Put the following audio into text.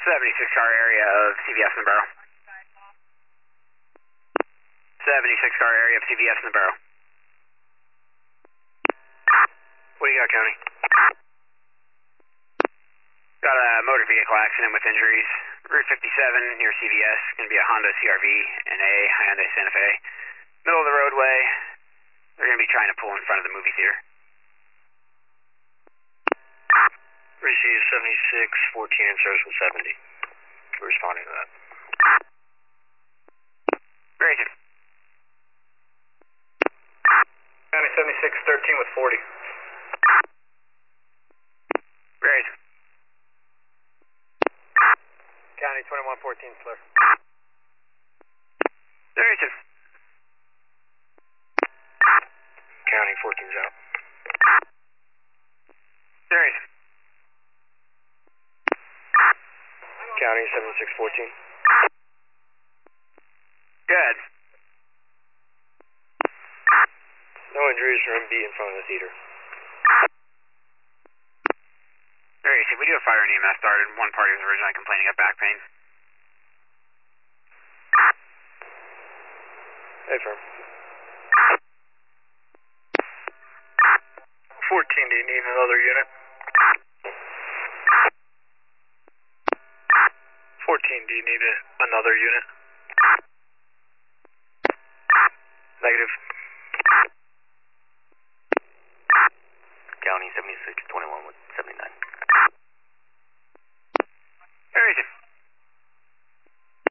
76 car area of CVS in the barrel. 76 car area of CVS in the barrel. What do you got, County? Got a motor vehicle accident with injuries. Route 57 near CVS. Going to be a Honda CRV and a Hyundai Santa Fe. Middle of the roadway. They're going to be trying to pull in front of the movie theater. Receive 76, 14 in service with 70. We're responding to that. Very good. County 76, 13 with 40. Very good. County 21, 14, slur. Very good. County 14's out. Very good. County 76, 14. Good. No injuries from MB in front of the theater. Very good. We do have fire and EMS started. One party was originally complaining of back pain. Hey, firm. 14, do you need another unit? 14, do you need another unit?